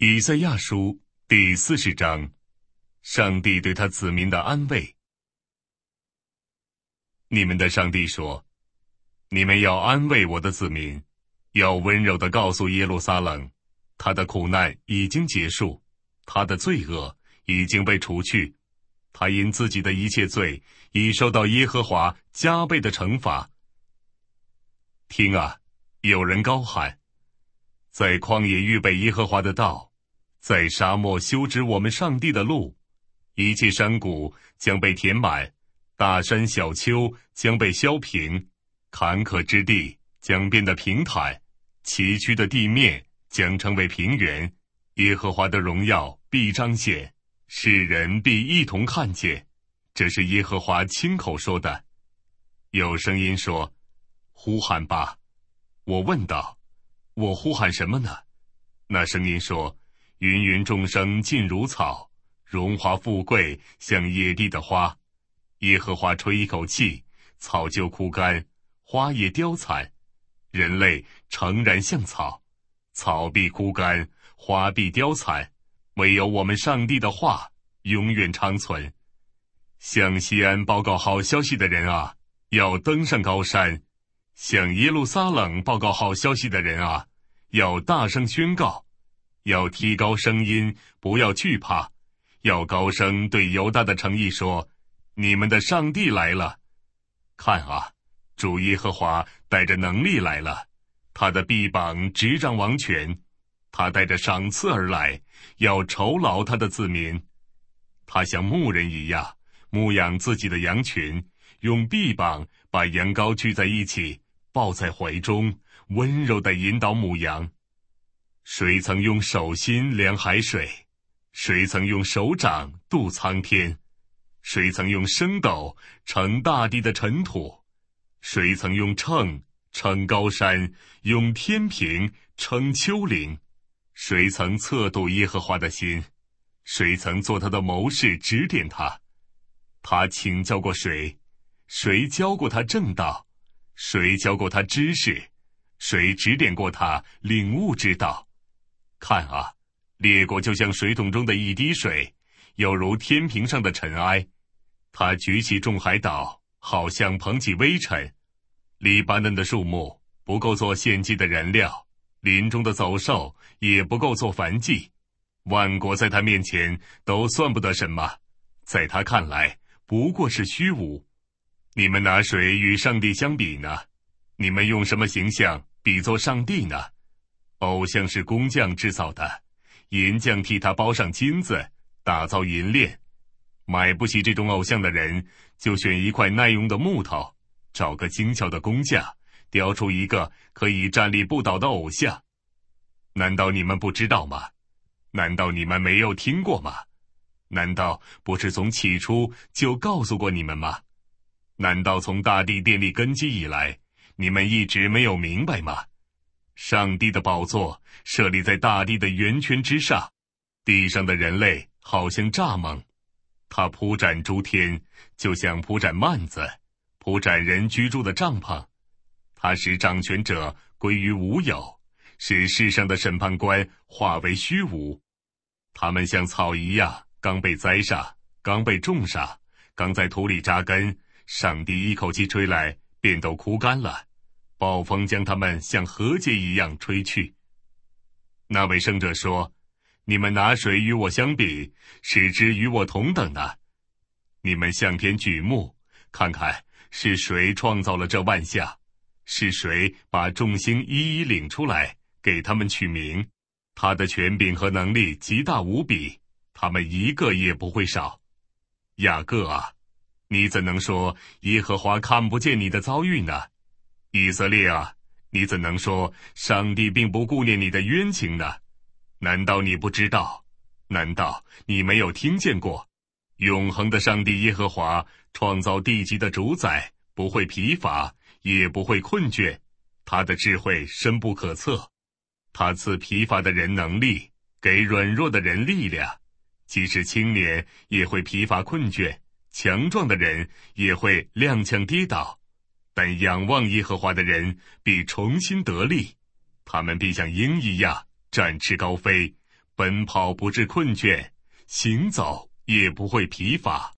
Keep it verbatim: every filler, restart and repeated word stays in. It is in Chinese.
以赛亚书第四十章，上帝对他子民的安慰。你们的上帝说，你们要安慰我的子民，要温柔地告诉耶路撒冷，他的苦难已经结束，他的罪恶已经被除去，他因自己的一切罪已受到耶和华加倍的惩罚。听啊，有人高喊，在旷野预备耶和华的道，在沙漠修直我们上帝的路，一切山谷将被填满，大山小丘将被削平，坎坷之地将变得平坦，崎岖的地面将成为平原，耶和华的荣耀必彰显，世人必一同看见。这是耶和华亲口说的。有声音说，呼喊吧。我问道，我呼喊什么呢？那声音说，芸芸众生尽如草，荣华富贵像野地的花。耶和华吹一口气，草就枯干，花也凋残，人类诚然像草，草必枯干，花必凋残，唯有我们上帝的话永远长存。向西安报告好消息的人啊，要登上高山；向耶路撒冷报告好消息的人啊，要大声宣告，要提高声音，不要惧怕，要高声对犹大的城邑说，你们的上帝来了。看啊，主耶和华带着能力来了，他的臂膀执掌王权，他带着赏赐而来，要酬劳他的子民。他像牧人一样牧养自己的羊群，用臂膀把羊羔聚在一起，抱在怀中，温柔地引导母羊。谁曾用手心量海水？谁曾用手掌度苍天？谁曾用升斗盛大地的尘土？谁曾用秤称高山，用天平称丘陵？谁曾测度耶和华的心？谁曾做他的谋士指点他？他请教过谁？谁教过他正道？谁教过他知识？谁指点过他领悟之道？看啊，列国就像水桶中的一滴水，有如天平上的尘埃。他举起众海岛，好像捧起微尘。黎巴嫩的树木不够做献祭的燃料，林中的走兽也不够做燔祭。万国在他面前都算不得什么，在他看来不过是虚无。你们拿谁与上帝相比呢？你们用什么形象比作上帝呢？偶像是工匠制造的，银匠替他包上金子，打造银链。买不起这种偶像的人，就选一块耐用的木头，找个精巧的工匠，雕出一个可以站立不倒的偶像。难道你们不知道吗？难道你们没有听过吗？难道不是从起初就告诉过你们吗？难道从大地奠立根基以来，你们一直没有明白吗？上帝的宝座设立在大地的圆圈之上，地上的人类好像蚱蜢，他铺展诸天，就像铺展幔子，铺展人居住的帐篷。他使掌权者归于无有，使世上的审判官化为虚无。他们像草一样，刚被栽上，刚被种上，刚在土里扎根，上帝一口气吹来，便都枯干了。暴风将他们像禾秸一样吹去。那位圣者说，你们拿谁与我相比，使之与我同等呢？你们向天举目，看看是谁创造了这万象？是谁把众星一一领出来，给他们取名？他的权柄和能力极大无比，他们一个也不会少。雅各啊，你怎能说耶和华看不见你的遭遇呢？以色列啊，你怎能说上帝并不顾念你的冤情呢？难道你不知道？难道你没有听见过？永恒的上帝耶和华创造地级的主宰，不会疲乏，也不会困倦，他的智慧深不可测。他赐疲乏的人能力，给软弱的人力量。即使青年也会疲乏困倦，强壮的人也会踉跄跌倒。但仰望耶和华的人必重新得力，他们必像鹰一样展翅高飞， 奔跑不致困倦，行走也不会疲乏。